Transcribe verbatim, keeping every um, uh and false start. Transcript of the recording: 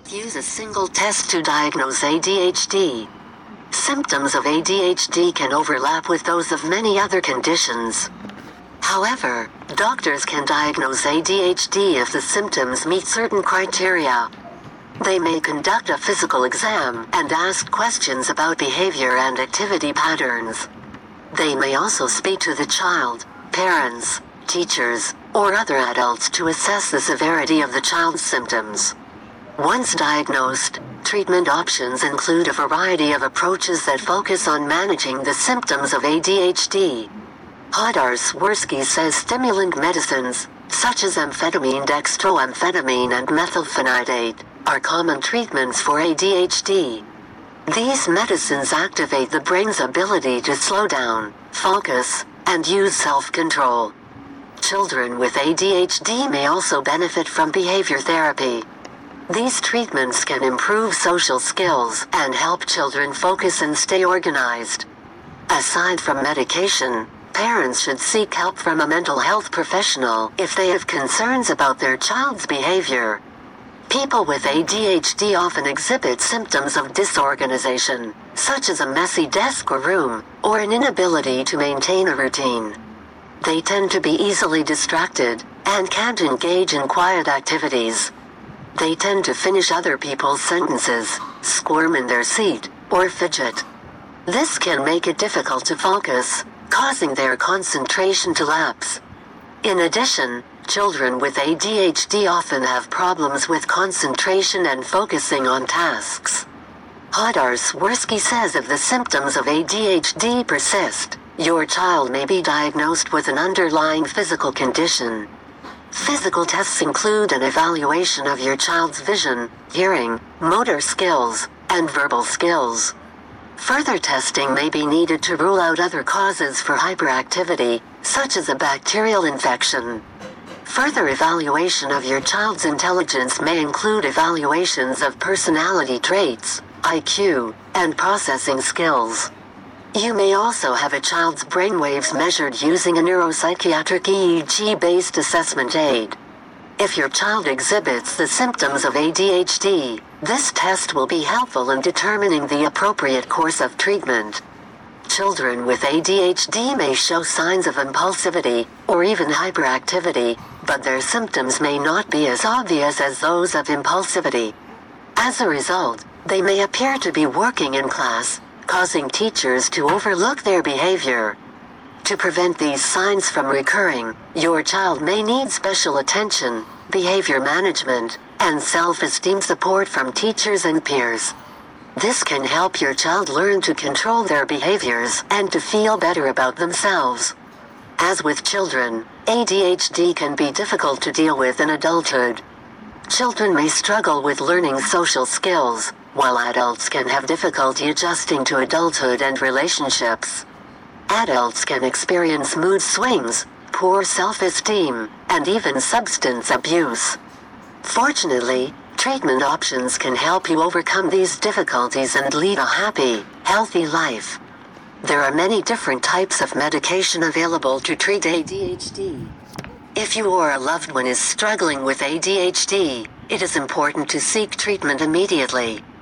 Use a single test to diagnose A D H D. Symptoms of A D H D can overlap with those of many other conditions. However, doctors can diagnose A D H D if the symptoms meet certain criteria. They may conduct a physical exam and ask questions about behavior and activity patterns. They may also speak to the child, parents, teachers, or other adults to assess the severity of the child's symptoms. Once diagnosed, treatment options include a variety of approaches that focus on managing the symptoms of A D H D. Hodar-Swirsky says stimulant medicines, such as amphetamine, dextroamphetamine, and methylphenidate, are common treatments for A D H D. These medicines activate the brain's ability to slow down, focus, and use self-control. Children with A D H D may also benefit from behavior therapy. These treatments can improve social skills and help children focus and stay organized. Aside from medication, parents should seek help from a mental health professional if they have concerns about their child's behavior. People with A D H D often exhibit symptoms of disorganization, such as a messy desk or room, or an inability to maintain a routine. They tend to be easily distracted, and can't engage in quiet activities. They tend to finish other people's sentences, squirm in their seat, or fidget. This can make it difficult to focus, causing their concentration to lapse. In addition, children with A D H D often have problems with concentration and focusing on tasks. Hodar-Swirsky says if the symptoms of A D H D persist, your child may be diagnosed with an underlying physical condition. Physical tests include an evaluation of your child's vision, hearing, motor skills, and verbal skills. Further testing may be needed to rule out other causes for hyperactivity, such as a bacterial infection. Further evaluation of your child's intelligence may include evaluations of personality traits, I Q, and processing skills. You may also have a child's brainwaves measured using a neuropsychiatric E E G-based assessment aid. If your child exhibits the symptoms of A D H D, this test will be helpful in determining the appropriate course of treatment. Children with A D H D may show signs of impulsivity, or even hyperactivity, but their symptoms may not be as obvious as those of impulsivity. As a result, they may appear to be working in class, causing teachers to overlook their behavior. To prevent these signs from recurring, your child may need special attention, behavior management, and self-esteem support from teachers and peers. This can help your child learn to control their behaviors and to feel better about themselves. As with children, A D H D can be difficult to deal with in adulthood. Children may struggle with learning social skills, while adults can have difficulty adjusting to adulthood and relationships. Adults can experience mood swings, poor self-esteem, and even substance abuse. Fortunately, treatment options can help you overcome these difficulties and lead a happy, healthy life. There are many different types of medication available to treat A D H D. If you or a loved one is struggling with A D H D, it is important to seek treatment immediately.